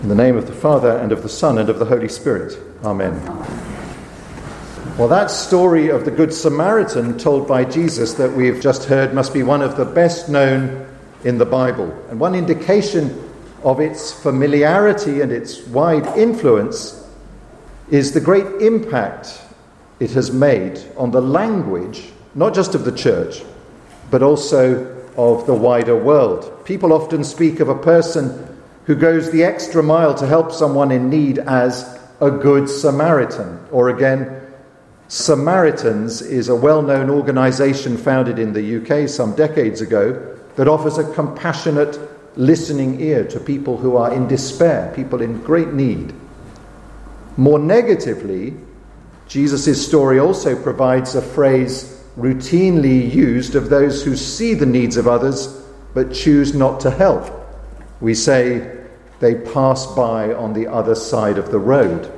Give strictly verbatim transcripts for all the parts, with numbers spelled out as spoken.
In the name of the Father, and of the Son, and of the Holy Spirit. Amen. Well, that story of the Good Samaritan told by Jesus that we've just heard must be one of the best known in the Bible. And one indication of its familiarity and its wide influence is the great impact it has made on the language, not just of the church, but also of the wider world. People often speak of a person who goes the extra mile to help someone in need as a good Samaritan. Or again, Samaritans is a well-known organisation founded in the U K some decades ago that offers a compassionate listening ear to people who are in despair, people in great need. More negatively, Jesus' story also provides a phrase routinely used of those who see the needs of others but choose not to help. We say they pass by on the other side of the road.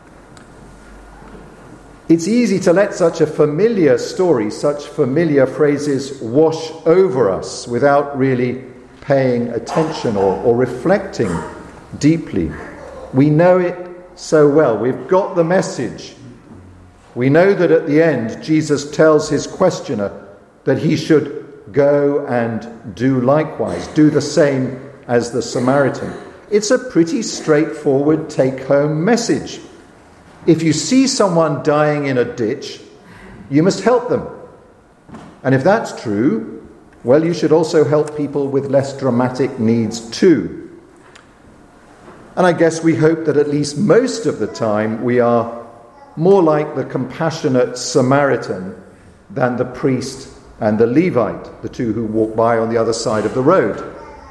It's easy to let such a familiar story, such familiar phrases wash over us without really paying attention or, or reflecting deeply. We know it so well. We've got the message. We know that at the end, Jesus tells his questioner that he should go and do likewise, do the same as the Samaritan. It's a pretty straightforward take-home message. If you see someone dying in a ditch, you must help them. And if that's true, well, you should also help people with less dramatic needs too. And I guess we hope that at least most of the time we are more like the compassionate Samaritan than the priest and the Levite, the two who walk by on the other side of the road.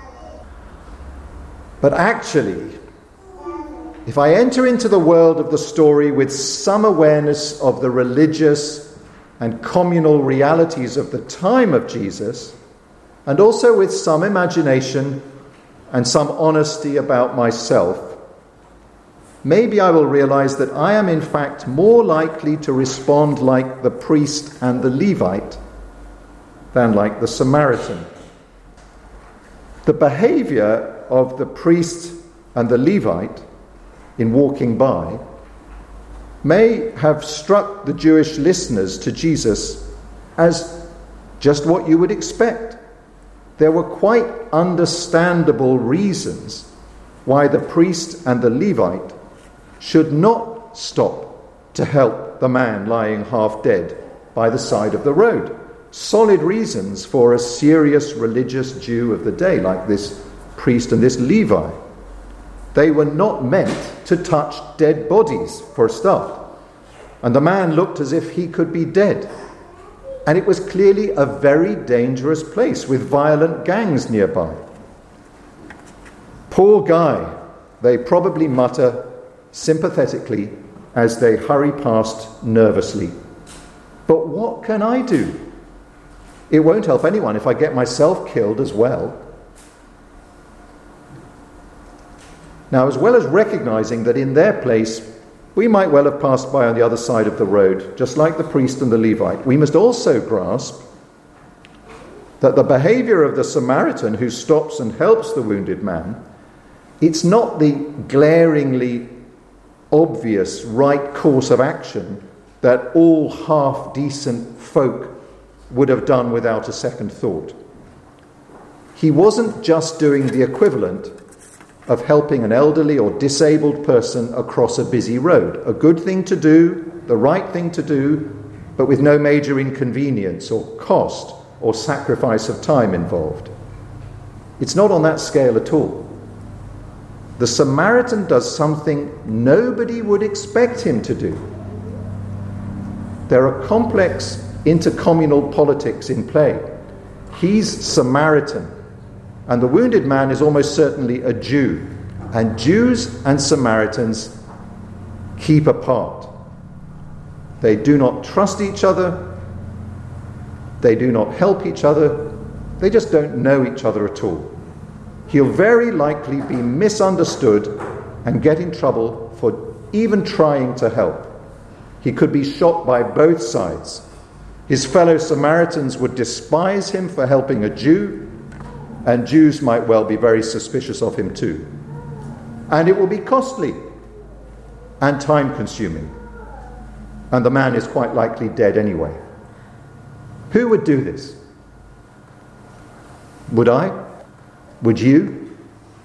But actually, if I enter into the world of the story with some awareness of the religious and communal realities of the time of Jesus, and also with some imagination and some honesty about myself, maybe I will realize that I am in fact more likely to respond like the priest and the Levite than like the Samaritan. The behavior of the priest and the Levite in walking by may have struck the Jewish listeners to Jesus as just what you would expect. There were quite understandable reasons why the priest and the Levite should not stop to help the man lying half dead by the side of the road. Solid reasons for a serious religious Jew of the day like this priest and this Levi. They were not meant to touch dead bodies, for a start. And the man looked as if he could be dead. And it was clearly a very dangerous place with violent gangs nearby. Poor guy, they probably mutter sympathetically as they hurry past nervously. But what can I do? It won't help anyone if I get myself killed as well. Now, as well as recognizing that in their place we might well have passed by on the other side of the road, just like the priest and the Levite, we must also grasp that the behavior of the Samaritan who stops and helps the wounded man, it's not the glaringly obvious right course of action that all half-decent folk would have done without a second thought. He wasn't just doing the equivalent of helping an elderly or disabled person across a busy road. A good thing to do, the right thing to do, but with no major inconvenience or cost or sacrifice of time involved. It's not on that scale at all. The Samaritan does something nobody would expect him to do. There are complex intercommunal politics in play. He's Samaritan, and the wounded man is almost certainly a Jew. And Jews and Samaritans keep apart. They do not trust each other. They do not help each other. They just don't know each other at all. He'll very likely be misunderstood and get in trouble for even trying to help. He could be shot by both sides. His fellow Samaritans would despise him for helping a Jew, and Jews might well be very suspicious of him too. And it will be costly and time-consuming. And the man is quite likely dead anyway. Who would do this? Would I? Would you?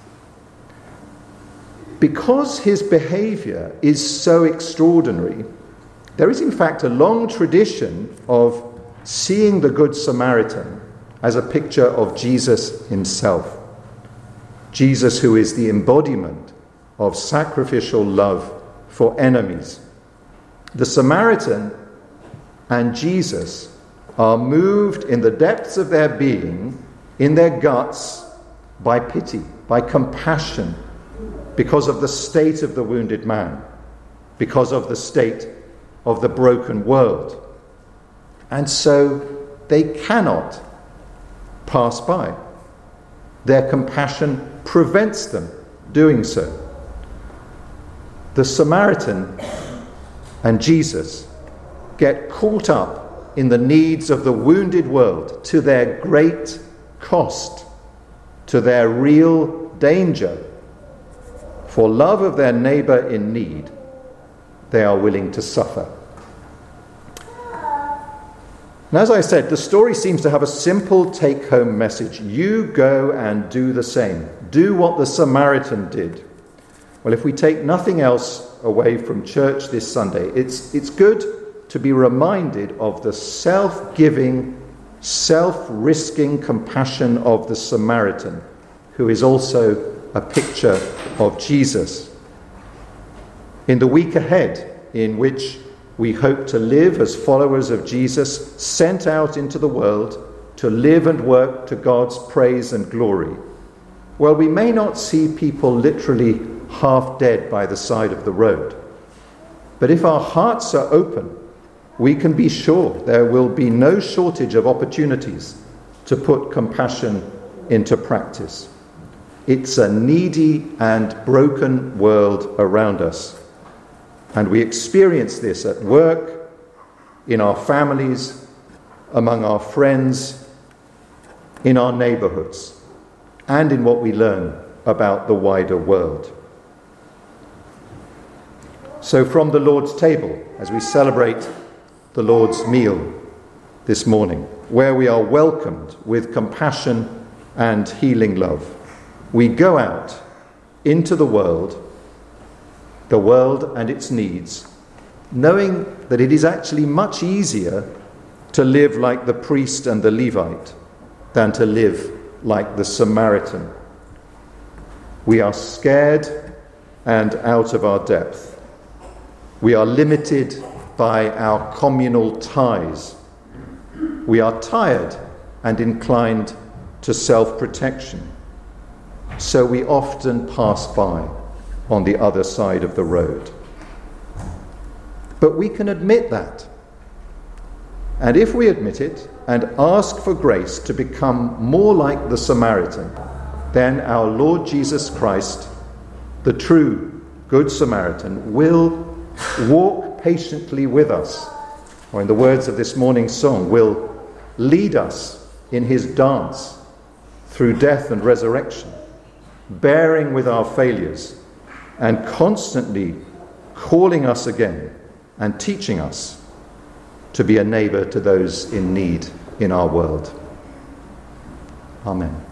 Because his behavior is so extraordinary, there is in fact a long tradition of seeing the Good Samaritan as a picture of Jesus himself. Jesus, who is the embodiment of sacrificial love for enemies. The Samaritan and Jesus are moved in the depths of their being, in their guts, by pity, by compassion, because of the state of the wounded man, because of the state of the broken world. And so they cannot pass by. Their compassion prevents them doing so. The Samaritan and Jesus get caught up in the needs of the wounded world to their great cost, to their real danger. For love of their neighbour in need, they are willing to suffer. And as I said, the story seems to have a simple take-home message. You go and do the same. Do what the Samaritan did. Well, if we take nothing else away from church this Sunday, it's, it's good to be reminded of the self-giving, self-risking compassion of the Samaritan, who is also a picture of Jesus. In the week ahead, in which we hope to live as followers of Jesus, sent out into the world to live and work to God's praise and glory, well, we may not see people literally half dead by the side of the road. But if our hearts are open, we can be sure there will be no shortage of opportunities to put compassion into practice. It's a needy and broken world around us. And we experience this at work, in our families, among our friends, in our neighbourhoods, and in what we learn about the wider world. So from the Lord's table, as we celebrate the Lord's meal this morning, where we are welcomed with compassion and healing love, we go out into the world, the world and its needs, knowing that it is actually much easier to live like the priest and the Levite than to live like the Samaritan. We are scared and out of our depth. We are limited by our communal ties. We are tired and inclined to self-protection. So we often pass by on the other side of the road. But we can admit that. And if we admit it and ask for grace to become more like the Samaritan, then our Lord Jesus Christ, the true Good Samaritan, will walk patiently with us, or in the words of this morning's song, will lead us in his dance through death and resurrection, bearing with our failures and constantly calling us again and teaching us to be a neighbour to those in need in our world. Amen.